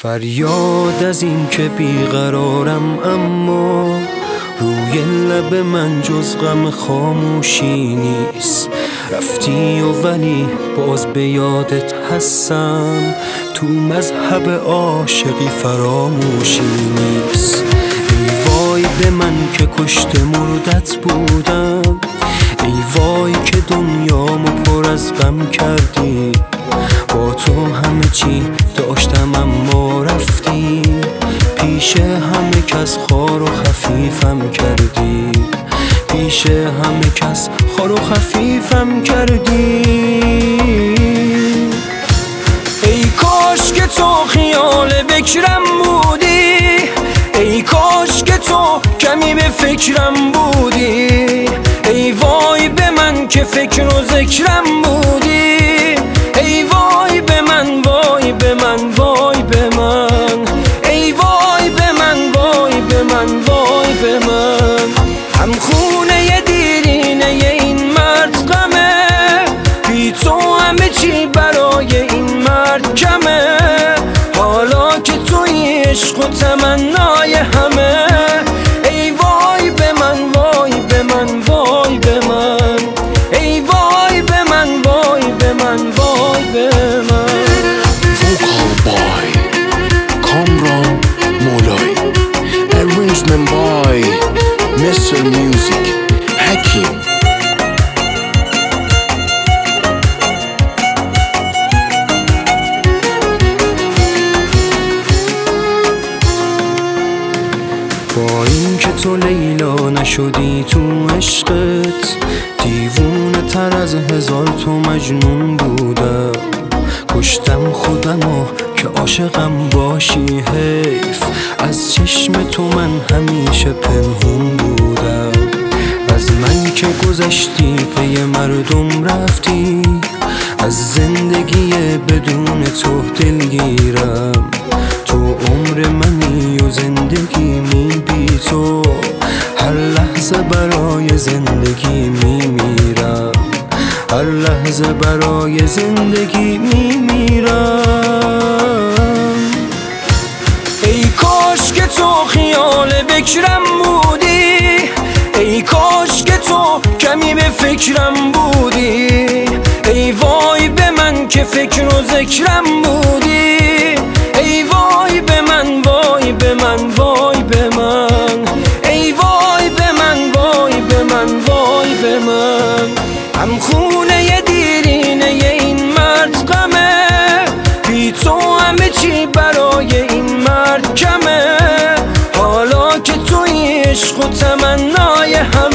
فریاد از این که بیقرارم، اما روی لب من جز غم خاموشی نیست. رفتی و ولی باز به یادت هستم، تو مذهب عاشقی فراموشی نیست. ای وای به من که کشته مردت بودم، ای وای که دنیامو پر از غم کردی. با تو همه چی داشتم اما رفتی، پیش همه کس خار و خفیفم کردی، پیش همه کس خار و خفیفم کردی. ای کاش که تو خیال بکرم بودی، ای کاش که تو کمی به فکرم بودی. ای وای به من که فکر و ذکرم بودی، ای وای به من، وای به من، وای به من، ای وای به من، وای به من، وای به من. هم خونه دیرینه این مرد غمه، بی تو همه چی برای این مرد کمه. حالا که توی عشق و تمنای همه، ای وای به من، وای به من، وای به من، ای وای به من، وای به من، وای به من. Vocal by Kamran Molay, arrangement by Mr. Music Hakim. با این که تو لیلا نشدی تو عشقت، دیوونه تر از هزار تو مجنون بودم. کشتم خودمو که عاشقم باشی، حیف از چشم تو من همیشه پنهون بودم. از من که گذشتی پی مردم رفتی، از زندگی بدون تو دلگیرم. تو عمر منی و زندگی می بی تو، هر لحظه برای زندگی می میرم، هر لحظه برای زندگی می میرم. ای کاش که تو خیال بکرم بودی، ای کاش که تو کمی به فکرم بودی. ای وای به من که فکر و ذکرم بودی، ای وای به من، وای به من، وای به من، ای وای به من، وای به من، وای به من. هم خونه دیرینه این مرد غمه، بی تو همه چی برای این مرد کمه. حالا که توی عشق و تمنای همه،